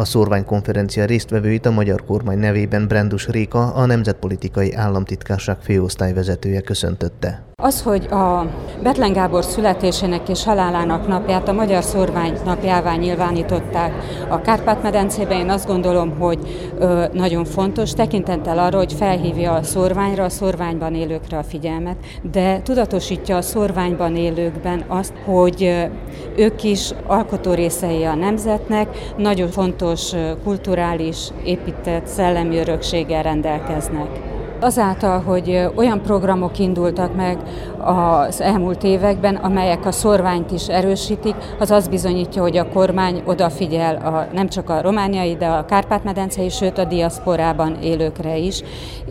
A szórványkonferencia résztvevőit a magyar kormány nevében Brendus Réka, a Nemzetpolitikai Államtitkárság főosztályvezetője köszöntötte. Az, hogy a Bethlen Gábor születésének és halálának napját a Magyar Szórvány napjává nyilvánították a Kárpát-medencében, én azt gondolom, hogy nagyon fontos, tekintettel arra, hogy felhívja a szórványra, a szórványban élőkre a figyelmet, de tudatosítja a szórványban élőkben azt, hogy ők is alkotó részei a nemzetnek, nagyon fontos kulturális, épített szellemi örökséggel rendelkeznek. Azáltal, hogy olyan programok indultak meg az elmúlt években, amelyek a szórványt is erősítik, az azt bizonyítja, hogy a kormány odafigyel nem csak a romániai, de a kárpát-medencei, sőt a diaszporában élőkre is.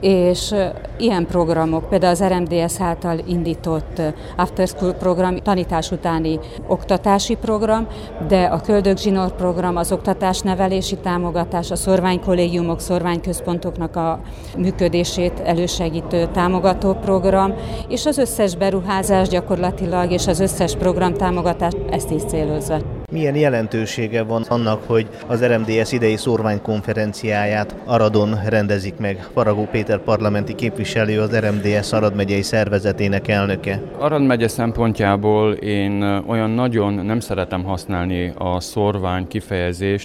És ilyen programok, például az RMDSZ által indított After School program, tanítás utáni oktatási program, de a Köldögzsinór program, az oktatás-nevelési támogatás, a szórványkollégiumok, szórványközpontoknak a működését elősegítő támogató program, és az összes beruházás gyakorlatilag, és az összes programtámogatás ezt is célozza. Milyen jelentősége van annak, hogy az RMDSZ idei szórványkonferenciáját Aradon rendezik meg? Faragó Péter parlamenti képviselő, az RMDSZ Arad megyei szervezetének elnöke. Arad megye szempontjából én olyan nagyon nem szeretem használni a szórvány kifejezést,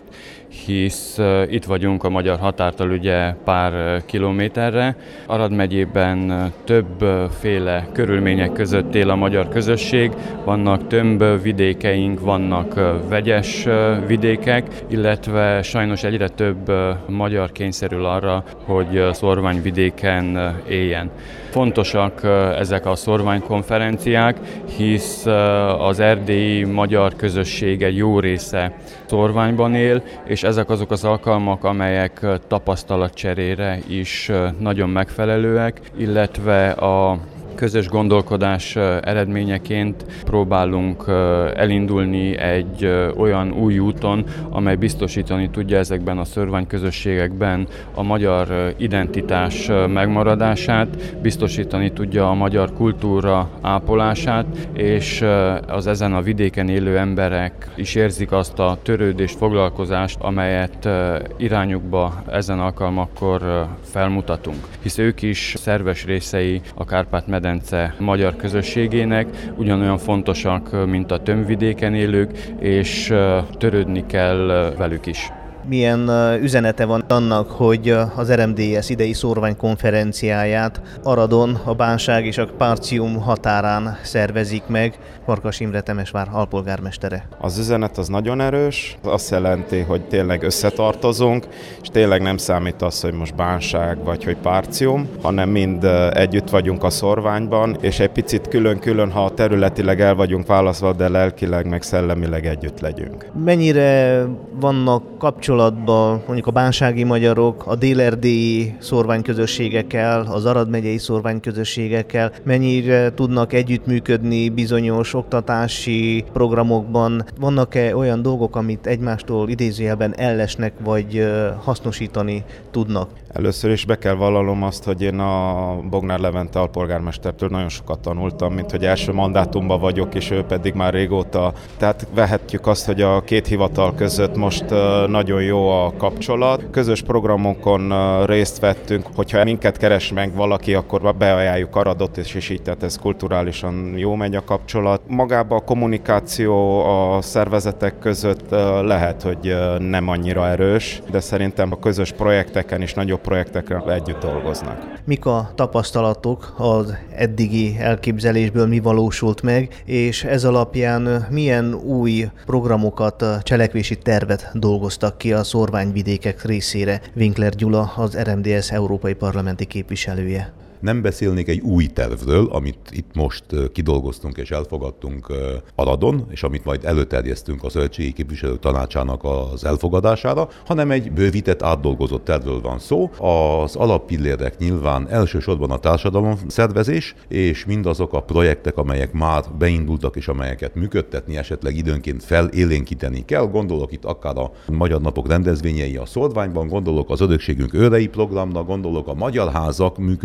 hisz itt vagyunk a magyar határtól ugye pár kilométerre. Arad megyében többféle körülmények között él a magyar közösség, vannak tömbvidékeink, vannak vegyes vidékek, illetve sajnos egyre több magyar kényszerül arra, hogy szórványvidéken éljen. Fontosak ezek a szórványkonferenciák, hisz az erdélyi magyar közösség egy jó része szórványban él, és ezek azok az alkalmak, amelyek tapasztalatcserére is nagyon megfelelőek, illetve a közös gondolkodás eredményeként próbálunk elindulni egy olyan új úton, amely biztosítani tudja ezekben a szórványközösségekben a magyar identitás megmaradását, biztosítani tudja a magyar kultúra ápolását, és az ezen a vidéken élő emberek is érzik azt a törődést, foglalkozást, amelyet irányukba ezen alkalmakkor felmutatunk. Hisz ők is szerves részei a Kárpát-medence magyar közösségének, ugyanolyan fontosak, mint a tömbvidéken élők, és törődni kell velük is. Milyen üzenete van annak, hogy az RMDSZ idei szórványkonferenciáját Aradon, a Bánság és a Partium határán szervezik meg? Farkas Imre, Temesvár alpolgármestere. Az üzenet az nagyon erős, azt jelenti, hogy tényleg összetartozunk, és tényleg nem számít az, hogy most Bánság vagy hogy Partium, hanem mind együtt vagyunk a szórványban, és egy picit külön-külön, ha területileg el vagyunk választva, de lelkileg meg szellemileg együtt legyünk. Mennyire vannak kapcsolatban mondjuk a bánsági magyarok, a dél-erdélyi szórványközösségekkel, az Arad megyei szórványközösségekkel, mennyire tudnak együttműködni bizonyos oktatási programokban? Vannak-e olyan dolgok, amit egymástól idézőjelben ellesnek, vagy hasznosítani tudnak? Először is be kell vallanom azt, hogy én a Bognár Levente alpolgármestertől nagyon sokat tanultam, mint hogy első mandátumban vagyok, és ő pedig már régóta. Tehát vehetjük azt, hogy a két hivatal között most nagyon jó a kapcsolat. Közös programokon részt vettünk, hogyha minket keres meg valaki, akkor beajánljuk Aradot, és így, tehát ez kulturálisan jó megy a kapcsolat. Magában a kommunikáció a szervezetek között lehet, hogy nem annyira erős, de szerintem a közös projekteken és nagyobb projektekre együtt dolgoznak. Mik a tapasztalatok az eddigi elképzelésből, mi valósult meg, és ez alapján milyen új programokat, cselekvési tervet dolgoztak ki a szórványvidékek részére? Winkler Gyula, az RMDSZ európai parlamenti képviselője. Nem beszélnék egy új tervről, amit itt most kidolgoztunk és elfogadtunk Aradon, és amit majd előterjesztünk a Szövetségi Képviselők Tanácsának az elfogadására, hanem egy bővített, átdolgozott tervről van szó. Az alappillérek nyilván elsősorban a társadalomszervezés, és mindazok a projektek, amelyek már beindultak, és amelyeket működtetni, esetleg időnként felélénkíteni kell. Gondolok itt akár a Magyar Napok rendezvényei a szórványban, gondolok az Örökségünk őrei programra, gondolok a Magyar Házak működésére,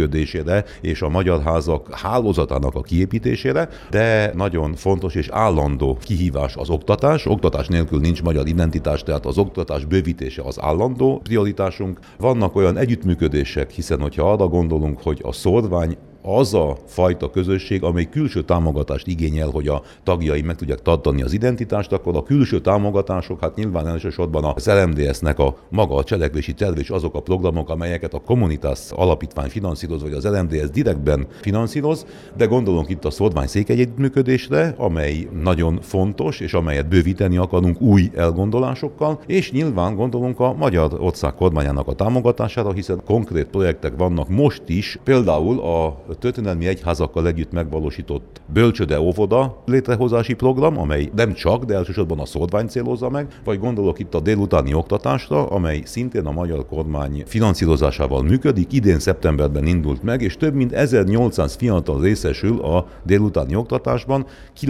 kiépítésére és a magyar házak hálózatának a kiépítésére, de nagyon fontos és állandó kihívás az oktatás. Oktatás nélkül nincs magyar identitás, tehát az oktatás bővítése az állandó prioritásunk. Vannak olyan együttműködések, hiszen hogyha arra gondolunk, hogy a szórvány az a fajta közösség, amely külső támogatást igényel, hogy a tagjai meg tudják tartani az identitást, akkor a külső támogatások, hát nyilván elsősorban az LMDS-nek a maga a cselekvési terv és azok a programok, amelyeket a Communitas alapítvány finanszíroz, vagy az LMDS direktben finanszíroz, de gondolunk itt a szórványszék együttműködésre, amely nagyon fontos, és amelyet bővíteni akarunk új elgondolásokkal, és nyilván gondolunk a Magyarország kormányának a támogatására, hiszen konkrét projektek vannak most is, például a történelmi egyházakkal együtt megvalósított bölcsőde óvoda létrehozási program, amely nem csak, de elsősorban a szórványt célozza meg, vagy gondolok itt a délutáni oktatásra, amely szintén a magyar kormány finanszírozásával működik, idén szeptemberben indult meg, és több mint 1800 fiatal részesül a délutáni oktatásban,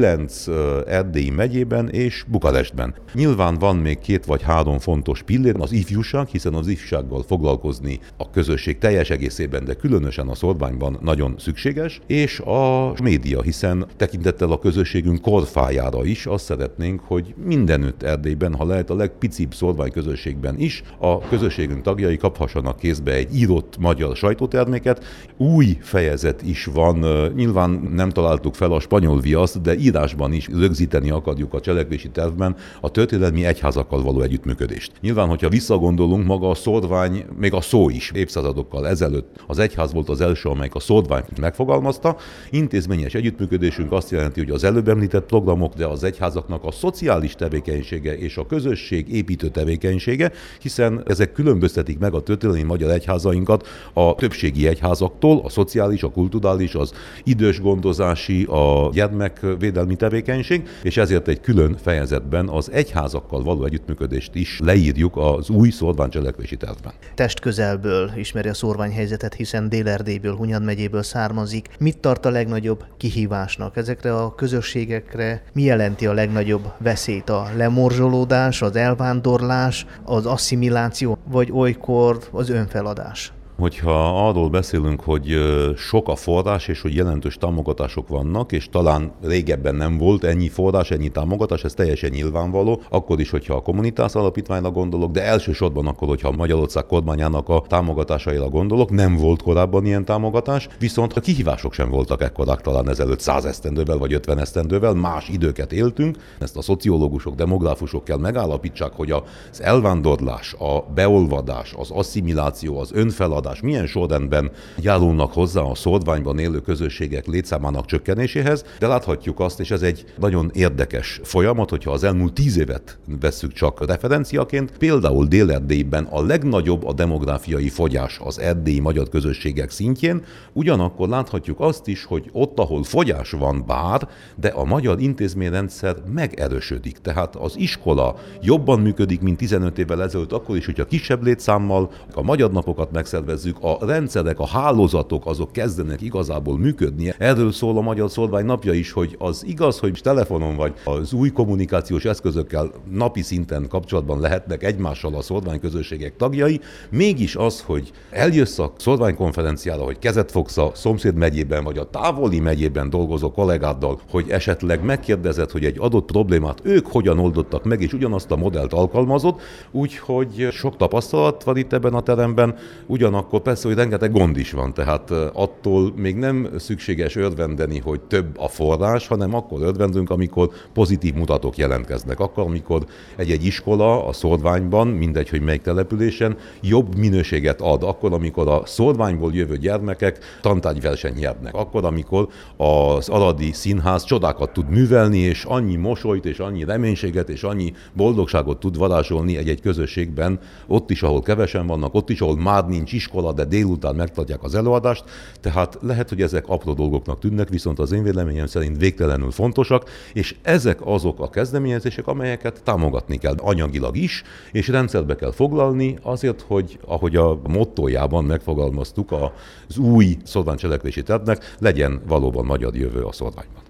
9 erdélyi megyében és Bukarestben. Nyilván van még 2 vagy 3 fontos pillér, az ifjúság, hiszen az ifjúsággal foglalkozni a közösség teljes egészében, de különösen a szórványban nagyon szükséges, és a média, hiszen tekintettel a közösségünk korfájára is azt szeretnénk, hogy mindenütt Erdélyben, ha lehet a legpicibb szórványközösségben is, a közösségünk tagjai kaphassanak kézbe egy írott magyar sajtóterméket. Új fejezet is van, nyilván nem találtuk fel a spanyol viaszt, de írásban is rögzíteni akarjuk a cselekvési tervben a történelmi egyházakkal való együttműködést. Nyilván, hogyha visszagondolunk, maga a szórvány, még a szó is évszázadokkal ezelőtt az egyház volt az első, amelyik a szórványt megfogalmazta. Intézményes együttműködésünk azt jelenti, hogy az előbb említett programok, de az egyházaknak a szociális tevékenysége és a közösség építő tevékenysége, hiszen ezek különböztetik meg a történelmi magyar egyházainkat a többségi egyházaktól, a szociális, a kulturális, az idős gondozási, a gyermekvédelmi tevékenység, és ezért egy külön fejezetben az egyházakkal való együttműködést is leírjuk az új szórványcselekvési tervben. Testközelből ismeri a szórványhelyzetet, hiszen Dél-Erdélyből, Hunyad megyéből származik. Mit tart a legnagyobb kihívásnak? Ezekre a közösségekre mi jelenti a legnagyobb veszélyt? A lemorzsolódás, az elvándorlás, az asszimiláció, vagy olykor az önfeladás? Hogyha arról beszélünk, hogy sok a forrás, és hogy jelentős támogatások vannak, és talán régebben nem volt ennyi forrás, ennyi támogatás, ez teljesen nyilvánvaló, akkor is, hogyha a Communitas alapítványra gondolok, de elsősorban akkor, hogyha a Magyarország kormányának a támogatásaira gondolok, nem volt korábban ilyen támogatás, viszont a kihívások sem voltak ekkorák talán ezelőtt 100 esztendővel vagy 50 esztendővel, más időket éltünk. Ezt a szociológusok, demográfusok kell megállapítsák, hogy az elvándorlás, a beolvadás, az asszimiláció, az önfeladás milyen sorrendben járulnak hozzá a szórványban élő közösségek létszámának csökkenéséhez, de láthatjuk azt, és ez egy nagyon érdekes folyamat, hogyha az elmúlt 10 évet vesszük csak referenciaként, például Dél-Erdélyben a legnagyobb a demográfiai fogyás az erdélyi magyar közösségek szintjén, ugyanakkor láthatjuk azt is, hogy ott, ahol fogyás van bár, de a magyar intézményrendszer megerősödik. Tehát az iskola jobban működik, mint 15 évvel ezelőtt, akkor is, hogyha kisebb létszámmal a magyar napokat megszervezzük, a rendszerek, a hálózatok, azok kezdenek igazából működni. Erről szól a Magyar Szórvány napja is, hogy az igaz, hogy telefonon vagy az új kommunikációs eszközökkel napi szinten kapcsolatban lehetnek egymással a szórványközösségek tagjai, mégis az, hogy eljössz a szórványkonferenciára, hogy kezet fogsz a szomszéd megyében, vagy a távoli megyében dolgozó kollégáddal, hogy esetleg megkérdezed, hogy egy adott problémát ők hogyan oldottak meg, és ugyanazt a modellt alkalmazott, úgyhogy sok tapasztalat van itt ebben a teremben, ugyanakkor persze, hogy rengeteg gond is van, tehát attól még nem szükséges örvendeni, hogy több a forrás, hanem akkor örvendünk, amikor pozitív mutatók jelentkeznek. Akkor, amikor egy iskola a szórványban, mindegy, hogy melyik településen, jobb minőséget ad. Akkor, amikor a szórványból jövő gyermekek tantárgyversenyt nyernek. Akkor, amikor az aradi színház csodákat tud művelni, és annyi mosolyt, és annyi reménységet, és annyi boldogságot tud varázsolni egy közösségben, ott is, ahol kevesen vannak, ott is, ahol már nincs iskola, de délután megtartják az előadást, tehát lehet, hogy ezek apró dolgoknak tűnnek, viszont az én véleményem szerint végtelenül fontosak, és ezek azok a kezdeményezések, amelyeket támogatni kell anyagilag is, és rendszerbe kell foglalni azért, hogy ahogy a mottójában megfogalmaztuk az új szórványcselekvési tervnek, legyen valóban magyar jövő a szórványban.